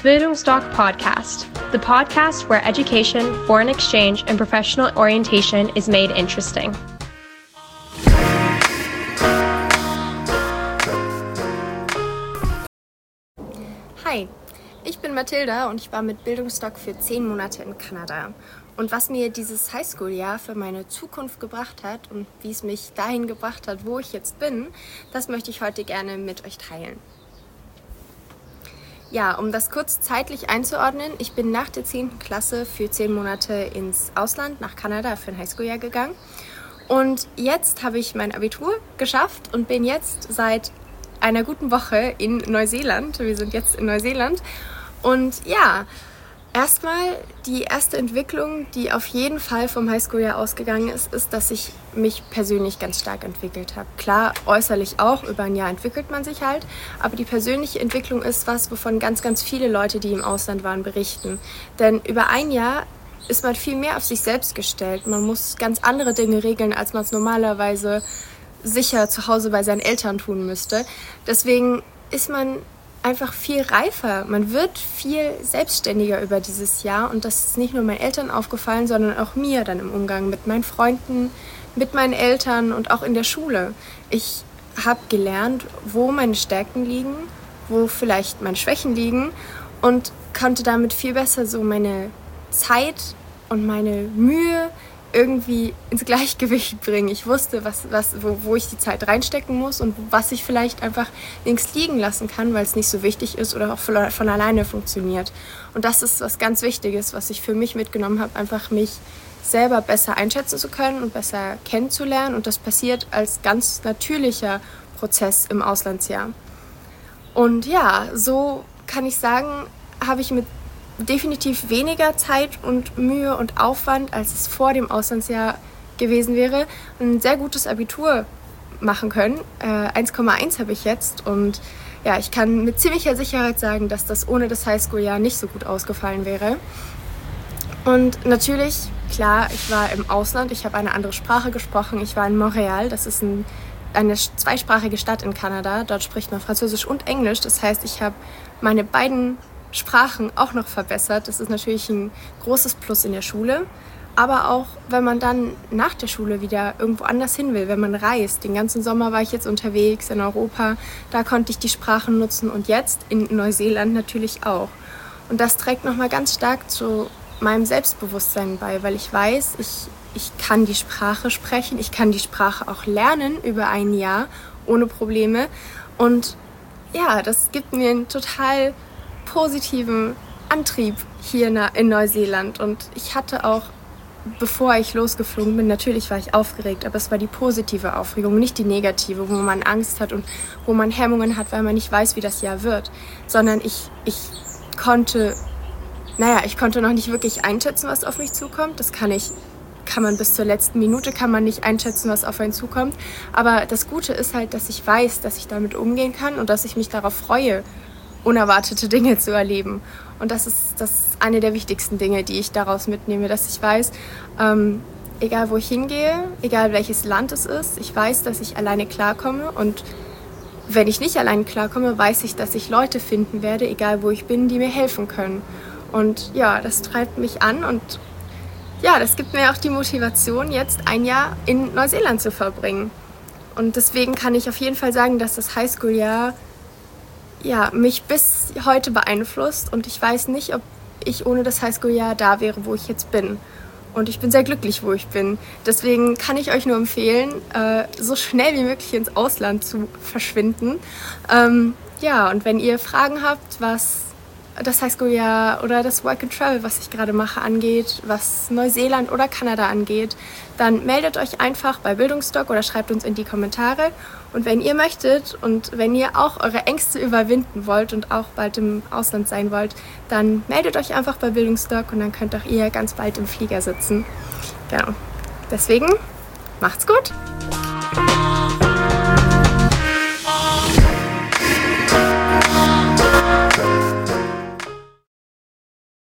Bildungsdoc Podcast, the podcast where education, foreign exchange, and professional orientation is made interesting. Hi, ich bin Mathilda und ich war mit Bildungsdoc für 10 Monate in Kanada. Und was mir dieses Highschool-Jahr für meine Zukunft gebracht hat und wie es mich dahin gebracht hat, wo ich jetzt bin, das möchte ich heute gerne mit euch teilen. Ja, um das kurz zeitlich einzuordnen, ich bin nach der 10. Klasse für 10 Monate ins Ausland, nach Kanada, für ein Highschool-Jahr gegangen. Und jetzt habe ich mein Abitur geschafft und bin jetzt seit einer guten Woche in Neuseeland. Wir sind jetzt in Neuseeland. Und ja, erstmal die erste Entwicklung, die auf jeden Fall vom Highschool-Jahr ausgegangen ist, dass ich mich persönlich ganz stark entwickelt habe. Klar, äußerlich auch, über ein Jahr entwickelt man sich halt, aber die persönliche Entwicklung ist was, wovon ganz, ganz viele Leute, die im Ausland waren, berichten. Denn über ein Jahr ist man viel mehr auf sich selbst gestellt. Man muss ganz andere Dinge regeln, als man es normalerweise sicher zu Hause bei seinen Eltern tun müsste. Deswegen ist man einfach viel reifer. Man wird viel selbstständiger über dieses Jahr und das ist nicht nur meinen Eltern aufgefallen, sondern auch mir dann im Umgang mit meinen Freunden, mit meinen Eltern und auch in der Schule. Ich habe gelernt, wo meine Stärken liegen, wo vielleicht meine Schwächen liegen und konnte damit viel besser so meine Zeit und meine Mühe irgendwie ins Gleichgewicht bringen. Ich wusste, wo ich die Zeit reinstecken muss und was ich vielleicht einfach links liegen lassen kann, weil es nicht so wichtig ist oder auch von alleine funktioniert. Und das ist was ganz Wichtiges, was ich für mich mitgenommen habe, einfach mich selber besser einschätzen zu können und besser kennenzulernen. Und das passiert als ganz natürlicher Prozess im Auslandsjahr. Und ja, so kann ich sagen, habe ich mit definitiv weniger Zeit und Mühe und Aufwand, als es vor dem Auslandsjahr gewesen wäre, ein sehr gutes Abitur machen können. 1,1 habe ich jetzt und ja, ich kann mit ziemlicher Sicherheit sagen, dass das ohne das Highschool-Jahr nicht so gut ausgefallen wäre. Und natürlich, klar, ich war im Ausland, ich habe eine andere Sprache gesprochen, ich war in Montreal, das ist eine zweisprachige Stadt in Kanada, dort spricht man Französisch und Englisch, das heißt, ich habe meine beiden Sprachen auch noch verbessert. Das ist natürlich ein großes Plus in der Schule, aber auch, wenn man dann nach der Schule wieder irgendwo anders hin will, wenn man reist. Den ganzen Sommer war ich jetzt unterwegs in Europa, da konnte ich die Sprachen nutzen und jetzt in Neuseeland natürlich auch. Und das trägt nochmal ganz stark zu meinem Selbstbewusstsein bei, weil ich weiß, ich kann die Sprache sprechen, ich kann die Sprache auch lernen über ein Jahr ohne Probleme und ja, das gibt mir einen total positiven Antrieb hier in Neuseeland und ich hatte auch, bevor ich losgeflogen bin, natürlich war ich aufgeregt, aber es war die positive Aufregung, nicht die negative, wo man Angst hat und wo man Hemmungen hat, weil man nicht weiß, wie das Jahr wird, sondern ich konnte noch nicht wirklich einschätzen, was auf mich zukommt. Kann man bis zur letzten Minute nicht einschätzen, was auf einen zukommt, aber das Gute ist halt, dass ich weiß, dass ich damit umgehen kann und dass ich mich darauf freue, unerwartete Dinge zu erleben. Und das ist eine der wichtigsten Dinge, die ich daraus mitnehme, dass ich weiß, egal wo ich hingehe, egal welches Land es ist, ich weiß, dass ich alleine klarkomme und wenn ich nicht alleine klarkomme, weiß ich, dass ich Leute finden werde, egal wo ich bin, die mir helfen können. Und ja, das treibt mich an und ja, das gibt mir auch die Motivation, jetzt ein Jahr in Neuseeland zu verbringen. Und deswegen kann ich auf jeden Fall sagen, dass das Highschool-Jahr mich bis heute beeinflusst und ich weiß nicht, ob ich ohne das Highschool-Jahr da wäre, wo ich jetzt bin. Und ich bin sehr glücklich, wo ich bin. Deswegen kann ich euch nur empfehlen, so schnell wie möglich ins Ausland zu verschwinden. Und wenn ihr Fragen habt, was das Highschool-Jahr oder das Work and Travel, was ich gerade mache, angeht, was Neuseeland oder Kanada angeht, dann meldet euch einfach bei Bildungsdoc oder schreibt uns in die Kommentare. Und wenn ihr möchtet und wenn ihr auch eure Ängste überwinden wollt und auch bald im Ausland sein wollt, dann meldet euch einfach bei Bildungsdoc und dann könnt auch ihr ganz bald im Flieger sitzen. Genau. Deswegen, macht's gut!